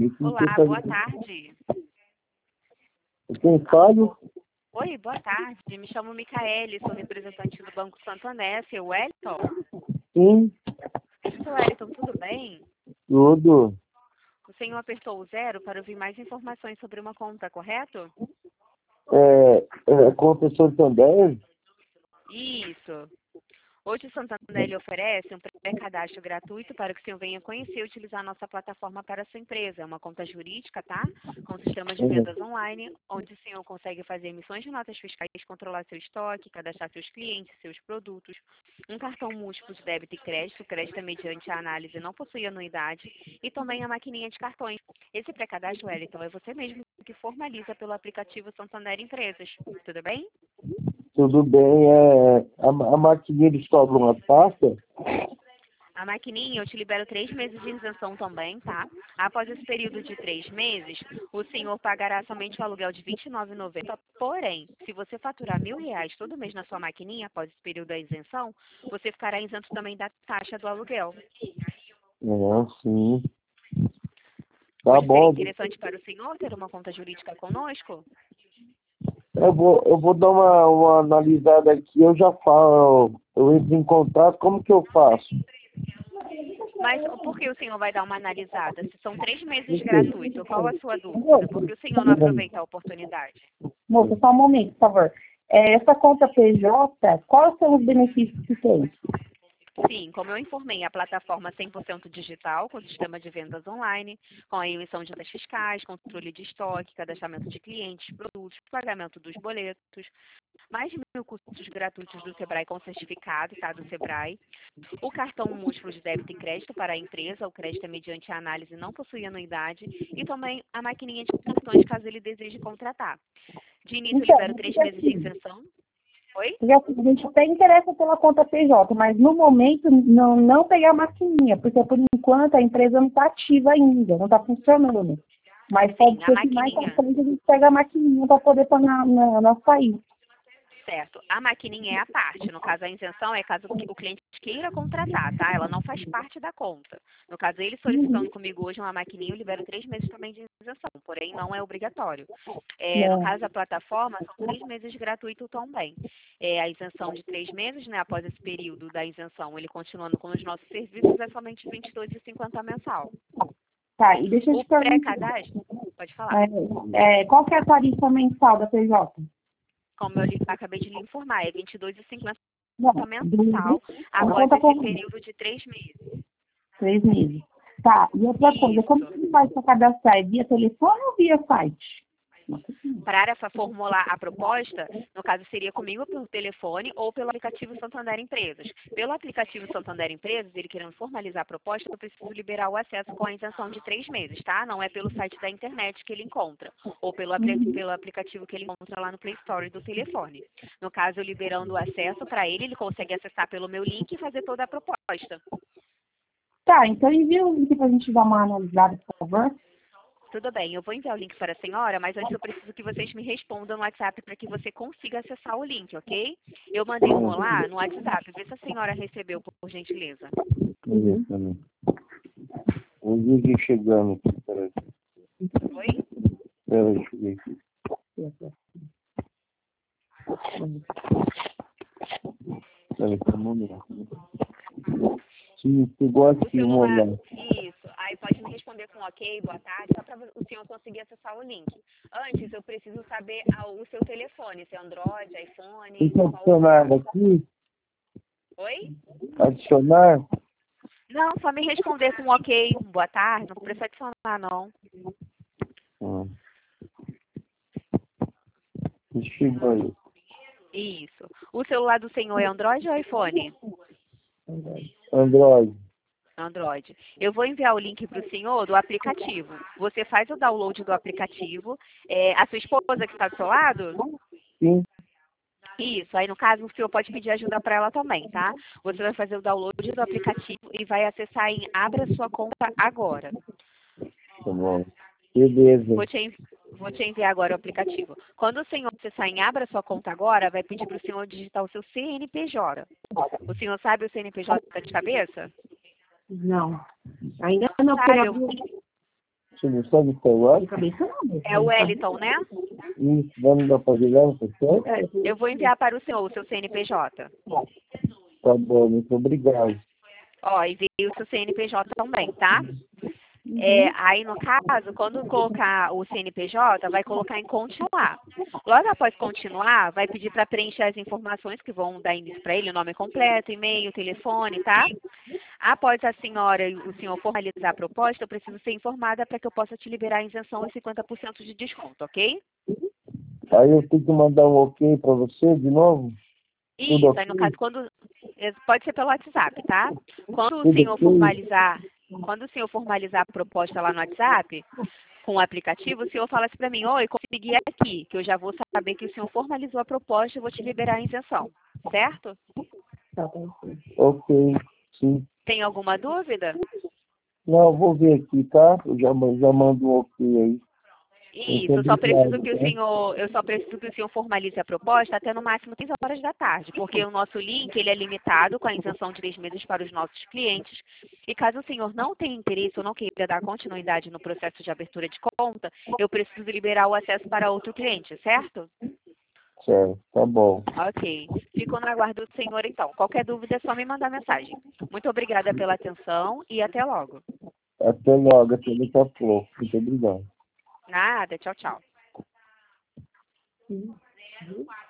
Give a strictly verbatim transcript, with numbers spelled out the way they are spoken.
Olá, boa tarde. Quem fala? Oi, boa tarde. Me chamo Micaele, sou representante do Banco Santander, seu Wellington. Sim, Seu Wellington, tudo bem? tudo. O senhor apertou o zero para ouvir mais informações sobre uma conta, correto? É, é conta Santander? Isso. Hoje o Santander lhe oferece um pré-cadastro gratuito para que o senhor venha conhecer e utilizar a nossa plataforma para a sua empresa. É uma conta jurídica, tá? Com sistema de Uhum. vendas online, onde o senhor consegue fazer emissões de notas fiscais, controlar seu estoque, cadastrar seus clientes, seus produtos. Um cartão múltiplo de débito e crédito, crédito é mediante a análise, não possui anuidade. E também a maquininha de cartões. Esse pré-cadastro, Wellington, é você mesmo que formaliza pelo aplicativo Santander Empresas. Tudo bem? Tudo bem. É, a, a maquininha eles cobram uma taxa? A maquininha eu te libero três meses de isenção também, tá? Após esse período de três meses, o senhor pagará somente o aluguel de vinte e nove reais e noventa centavos. Porém, se você faturar mil reais todo mês na sua maquininha, após esse período da isenção, você ficará isento também da taxa do aluguel. É, sim. Tá Pode ser bom. interessante para o senhor ter uma conta jurídica conosco? Eu vou, eu vou dar uma, uma analisada aqui, eu já falo, eu entro em contato, como que eu faço? Mas por que o senhor vai dar uma analisada? Se são três meses gratuito, qual a sua dúvida? Por que o senhor não aproveita a oportunidade? Moça, só um momento, por favor. É, essa conta P J, quais são os benefícios que tem? Sim, como eu informei, a plataforma cem por cento digital, com sistema de vendas online, com a emissão de notas fiscais, controle de estoque, cadastramento de clientes, produtos, pagamento dos boletos, mais de mil cursos gratuitos do Sebrae com certificado, tá, do Sebrae. O cartão múltiplo de débito e crédito para a empresa, o crédito é mediante a análise, não possui anuidade, e também a maquininha de cartões, caso ele deseje contratar. De início, eu Então, libero três meses de isenção. Oi? porque assim, a gente até interessa pela conta P J, mas no momento não, não pegar a maquininha, porque por enquanto a empresa não está ativa ainda, não está funcionando. Mas pode Sim, a ser que mais à maquininha. frente a gente pegue a maquininha para poder pôr na, na, na saída. Certo. A maquininha é a parte. No caso, a isenção é caso o cliente queira contratar, tá? Ela não faz parte da conta. No caso, ele solicitando comigo hoje uma maquininha, eu libero três meses também de isenção, porém não é obrigatório. É, no Não. caso da plataforma, são três meses gratuito também. É, a isenção de três meses, né? Após esse período da isenção, ele continuando com os nossos serviços, é somente vinte e dois reais e cinquenta centavos mensal. Tá, e deixa eu O te perguntar, pré-cadastro, pode falar. é, é, qual que é a tarifa mensal da P J? Como eu lhe- acabei de lhe informar, é vinte e dois reais e cinquenta Não, centavos mensal a após conta esse corrente, período de três meses. três meses. Tá, e outra coisa, como Isso. que ele vai se cadastrar? É via telefone ou via site? Para essa formular a proposta, no caso seria comigo pelo telefone ou pelo aplicativo Santander Empresas. Pelo aplicativo Santander Empresas, ele querendo formalizar a proposta, eu preciso liberar o acesso com a isenção de três meses, tá? Não é pelo site da internet que ele encontra, ou pelo, apli- pelo aplicativo que ele encontra lá no Play Store do telefone. No caso, eu liberando o acesso para ele, ele consegue acessar pelo meu link e fazer toda a proposta. Tá, então envia o link para a gente dar uma analisada, por favor. Tudo bem, eu vou enviar o link para a senhora, mas antes eu preciso que vocês me respondam no WhatsApp para que você consiga acessar o link, ok? Eu mandei um olá no WhatsApp, vê se a senhora recebeu, por gentileza. Uhum. Também. Um vídeo chegando aqui, peraí. Oi? Peraí, cheguei aqui. Peraí, tá mandando. Sim, chegou O aqui, seu uma celular, olhada. isso. Aí pode me responder com ok, boa tarde, só para o senhor conseguir acessar o link. Antes, eu preciso saber ah, o seu telefone, se é Android, iPhone, Tem que qual o adicionar modelo. aqui? Oi? Adicionar? Não, só me responder com ok, boa tarde, não precisa adicionar, não. Ah. Chegou aí. Isso. O celular do senhor é Android ou iPhone? Android. Android. Eu vou enviar o link para o senhor do aplicativo. Você faz o download do aplicativo. É, a sua esposa que está do seu lado? Sim. Isso. Aí, no caso, o senhor pode pedir ajuda para ela também, tá? Você vai fazer o download do aplicativo e vai acessar em Abra Sua Conta Agora. Tá bom. Beleza. Vou te, envi- vou te enviar agora o aplicativo. Quando o senhor acessar em Abra Sua Conta Agora, vai pedir para o senhor digitar o seu C N P J. O senhor sabe o C N P J de cabeça? Não. Ainda não, Sabe, porque eu, Você não sabe o celular? De cabeça não. É o Wellington, né? Isso, vamos dar para ligar, não sei. É, Eu vou enviar para o senhor o seu C N P J. Tá bom, muito obrigado. Ó, e veio o seu C N P J também, tá? É, aí, no caso, quando colocar o C N P J, vai colocar em continuar. Logo após continuar, vai pedir para preencher as informações que vão dar início para ele, o nome completo, e-mail, telefone, tá? Após a senhora e o senhor formalizar a proposta, eu preciso ser informada para que eu possa te liberar a isenção e cinquenta por cento de desconto, ok? Aí eu tenho que mandar um ok para você de novo? Tudo Isso, aí no ok? caso, quando. Pode ser pelo WhatsApp, tá? Quando o Tudo senhor ok? formalizar, quando o senhor formalizar a proposta lá no WhatsApp, com o aplicativo, o senhor fala assim para mim, oi, consegui aqui, que eu já vou saber que o senhor formalizou a proposta e eu vou te liberar a isenção, certo? tá bom. Ok, sim. Tem alguma dúvida? Não, eu vou ver aqui, tá? Eu já, já mando um ok aí. Muito Isso, eu só preciso obrigado, que o tá? senhor, eu só preciso que o senhor formalize a proposta até no máximo três horas da tarde, porque o nosso link ele é limitado com a isenção de três meses para os nossos clientes. E caso o senhor não tenha interesse ou não queira dar continuidade no processo de abertura de conta, eu preciso liberar o acesso para outro cliente, certo? Certo, tá bom. Ok. Fico no aguardo do senhor então. Qualquer dúvida é só me mandar mensagem. Muito obrigada pela atenção e até logo. Até logo, até daqui a pouco. Muito obrigado. Nada, tchau, tchau. Uhum.